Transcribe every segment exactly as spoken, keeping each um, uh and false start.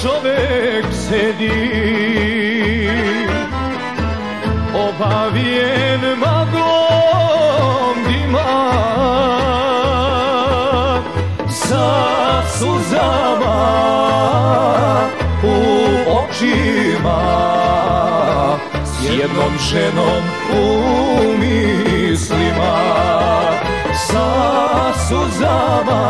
čovek sedi, obavijen maglom dima, sa suzama u očima, s jednom ženom u mislima, sa suzama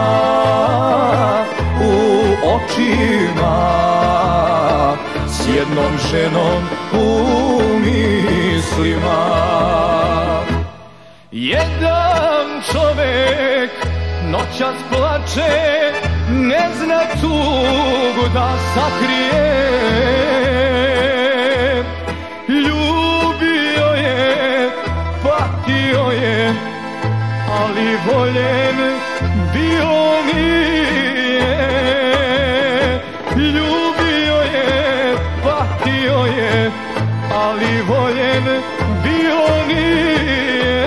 u očima, s jednom ženom u mislima. Jedan čovek noćas plače, ne zna tugu da sakrije. Ljubio je, patio je, ali voljen bio nije. Ljubio je, patio je, ali voljen bio nije.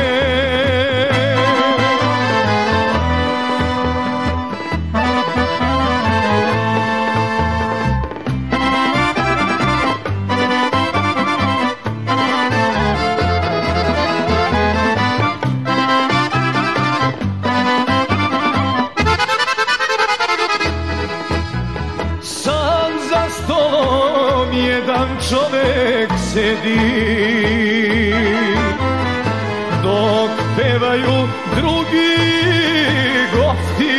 Jedan čovek sedi, dok pevaju drugi gosti.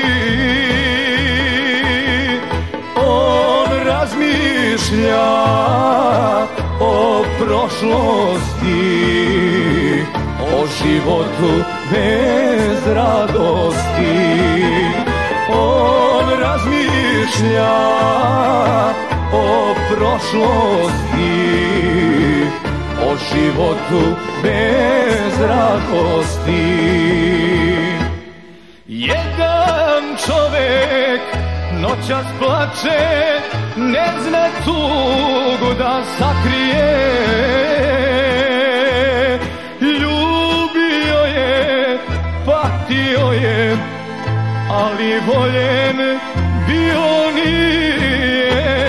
On razmišlja o prošlosti, o životu bez radosti. On razmišlja o prošlosti, o životu bez radosti. Jedan čovek noćas plače, ne zna tugu da sakrije. Ljubio je, patio je, ali voljen bio nije.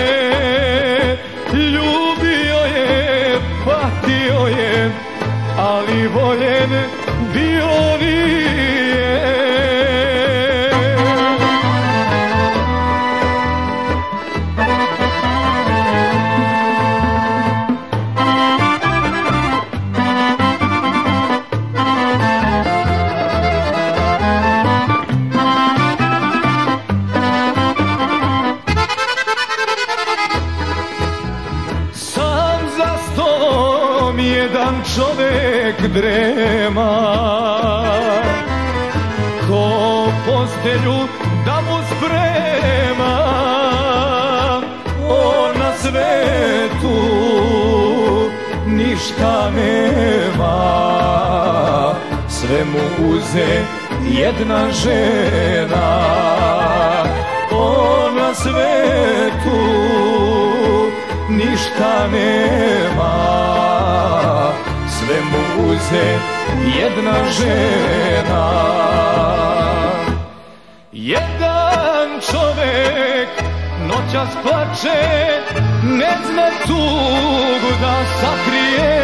Ljubio je, patio je, ali voljen bio nije. Jedan čovek drema, ko postelju da mu sprema. On na svetu ništa nema, sve mu uze jedna žena. On na svetu ništa nema, sve mu uze jedna žena. Jedan čovek noćas plače, ne zna tugu da sakrije.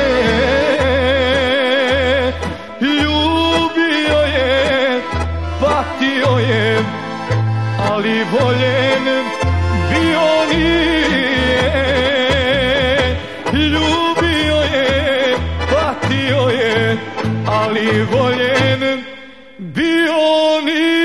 Ljubio je, patio je, ali voljen bio nije. Ljubio je, patio je, ali voljen bio nije.